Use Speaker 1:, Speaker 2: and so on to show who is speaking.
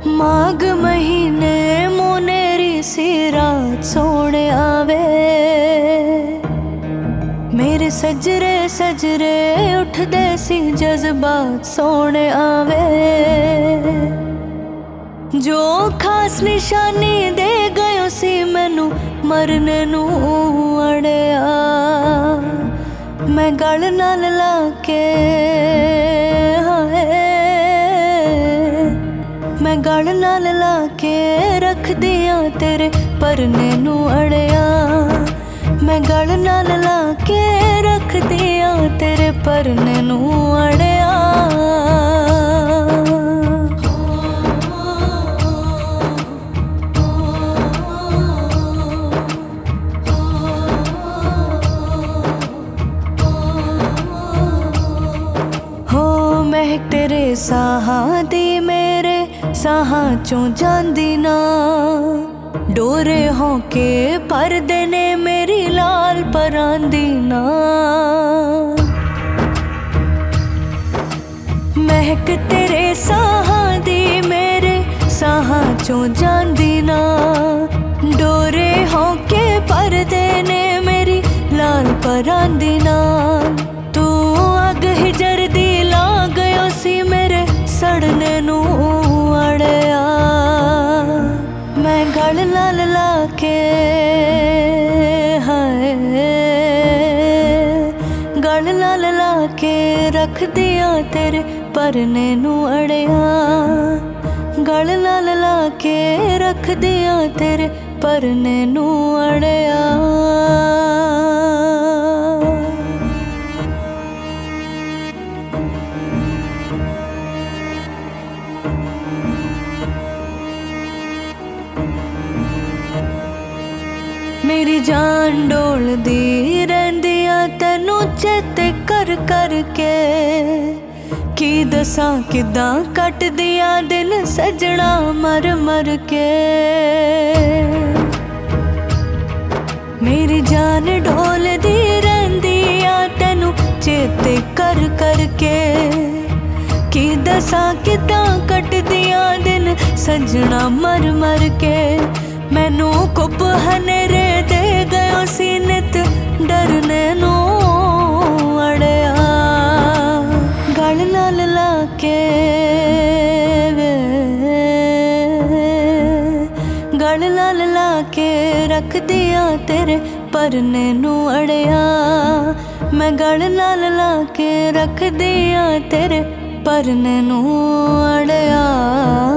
Speaker 1: माघ महीने मोनेरी सी रात सोने आवे, मेरे सजरे सजरे उठदे सी जज्बात सोने आवे। जो खास निशानी दे गयो सी मैनू मरने नू अड़िया, मैं गल नाल लाके मैं गल नाल लाके रख दिया तेरे परने नू अड़िया, मैं गल नाल लाके रख दिया तेरे परने नू अड़िया। महक तेरे साहां दी मेरे साहां चों जांदी ना, डोरे होके परदे ने मेरी लाल परांदी ना। महक तेरे साहां दी मेरे साहां चों जांदी ना, डोरे होके परदे ने मेरी लाल परांदी ना। तू अग ही जरदी ला गयो सी मेरे सड़ने नू अड़िया, मैं गल नाल लाके गल नाल लाके रख दिया तेरे परने नू अड़िया, गल नाल लाके रख दिया तेरे परने नू अड़िया। मेरी जान डोलदी रहिंदिया तैनू चेते कर कर के, की दसां किदां कट दिया दिन सजना मर मर के। मेरी जान डोलदी रहिंदिया तैनू चेते कर कर के, की दसां किदां कट दिया दिन सजना मर मर के। मैनू कुप हनेरे दे गयो सी नित डरने नू अड़िया, गल नाल लाके गल नाल लाके रख दिया तेरे परने नू अड़िया, मैं गल नाल लाके रख दिया तेरे परने नू अड़िया।